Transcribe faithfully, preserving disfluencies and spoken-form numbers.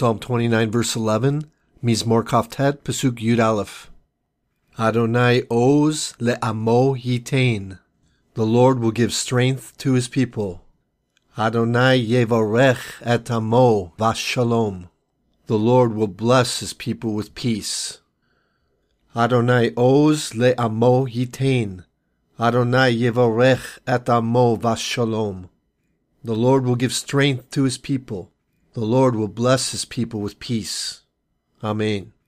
Psalm twenty-nine, verse eleven, Mizmor Kaftet, Pasuk Yud Aleph. Adonai oz le'amo yitain. The Lord will give strength to his people. Adonai yevarech et amo v'shalom. The Lord will bless his people with peace. Adonai oz le'amo yitain. Adonai yevarech et amo v'shalom. The Lord will give strength to his people. The Lord will bless his people with peace. Amen.